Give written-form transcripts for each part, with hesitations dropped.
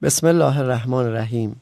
بسم الله الرحمن الرحیم.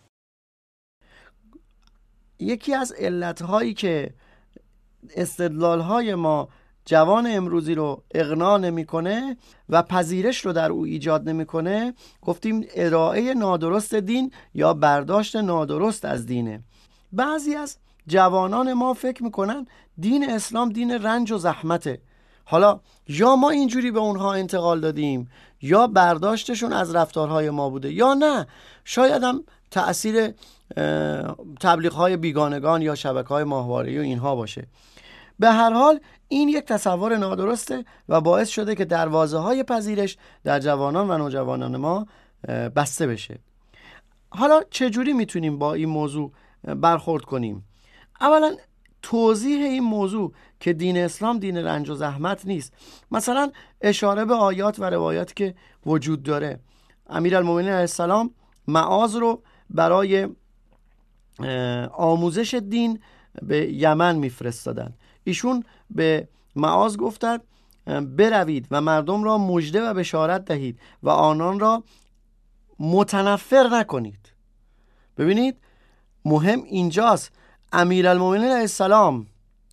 یکی از علتهایی که استدلالهای ما جوان امروزی رو اقناع نمیکنه و پذیرش رو در او ایجاد نمیکنه، گفتیم ارائه نادرست دین یا برداشت نادرست از دینه. بعضی از جوانان ما فکر میکنن دین اسلام دین رنج و زحمته. حالا یا ما اینجوری به اونها انتقال دادیم یا برداشتشون از رفتارهای ما بوده، یا نه شاید هم تأثیر تبلیغ‌های بیگانگان یا شبکه‌های ماهواره‌ای و اینها باشه. به هر حال این یک تصور نادرسته و باعث شده که دروازه‌های پذیرش در جوانان و نوجوانان ما بسته بشه. حالا چجوری میتونیم با این موضوع برخورد کنیم؟ اولا توضیح این موضوع که دین اسلام دین رنج و زحمت نیست، مثلا اشاره به آیات و روایاتی که وجود داره. امیرالمومنین علیه السلام معاذ رو برای آموزش دین به یمن میفرستادن. ایشون به معاذ گفتند بروید و مردم را مژده و بشارت دهید و آنان را متنفر نکنید. ببینید مهم اینجاست. امیرالمومنین علیه السلام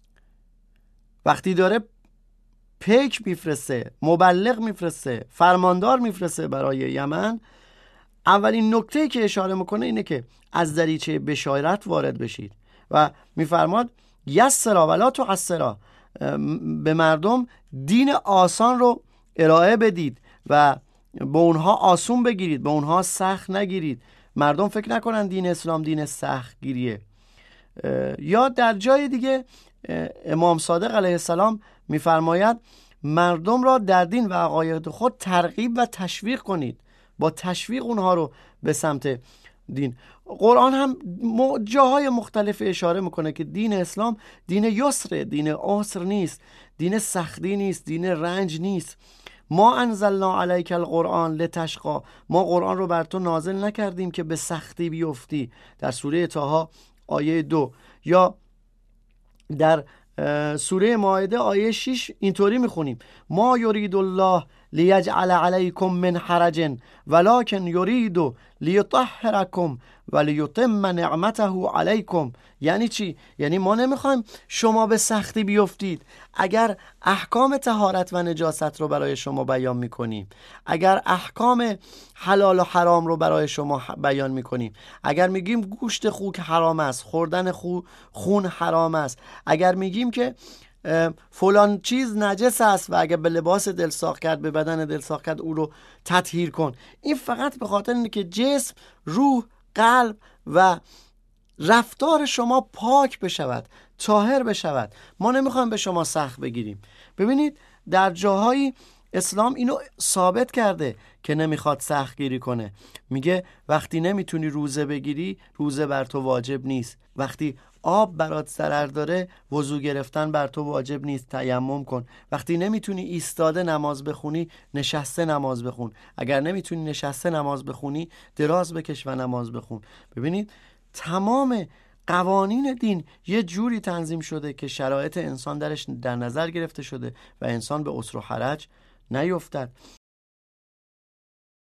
وقتی داره پیک میفرسته، مبلغ میفرسته، فرماندار میفرسته برای یمن، اولین نکته که اشاره میکنه اینه که از دریچه بشارت وارد بشید و میفرماد یسرا ولا تعسرا، به مردم دین آسان رو ارائه بدید و به اونها آسون بگیرید، به اونها سخت نگیرید. مردم فکر نکنن دین اسلام دین سخت گیریه. یا در جای دیگه امام صادق علیه السلام میفرماید مردم را در دین و عقاید خود ترغیب و تشویق کنید، با تشویق اونها رو به سمت دین. قرآن هم جاهای مختلف اشاره میکنه که دین اسلام دین یسره، دین عسر نیست، دین سختی نیست، دین رنج نیست. ما انزلنا علیک القرآن لتشقی، ما قرآن رو بر تو نازل نکردیم که به سختی بیفتی، در سوره طه آیه 2. یا در سوره مائده آیه 6 اینطوری میخونیم ما یرید الله لیجعل علیکم من حرج ولکن یرید لیطهرکم ولیتم نعمته علیکم. یعنی چی؟ یعنی ما نمیخوایم شما به سختی بیفتید. اگر احکام طهارت و نجاست رو برای شما بیان میکنیم، اگر احکام حلال و حرام رو برای شما بیان میکنیم، اگر میگیم گوشت خوک حرام است، خوردن خون حرام است، اگر میگیم که فلان چیز نجس است و اگر به لباس دلساخ کرد، به بدن دلساخ کرد، او رو تطهیر کن، این فقط به خاطر اینه که جسم، روح، قلب و رفتار شما پاک بشود، طاهر بشود. ما نمیخوایم به شما سخت بگیریم. ببینید در جاهایی اسلام اینو ثابت کرده که نمیخواد سخت گیری کنه. میگه وقتی نمیتونی روزه بگیری، روزه بر تو واجب نیست. وقتی آب برات ضرر داره، وضو گرفتن بر تو واجب نیست، تیمم کن. وقتی نمیتونی ایستاده نماز بخونی، نشسته نماز بخون. اگر نمیتونی نشسته نماز بخونی، دراز بکش و نماز بخون. ببینید تمام قوانین دین یه جوری تنظیم شده که شرایط انسان درش در نظر گرفته شده و انسان به عسر و حرج نیفتد.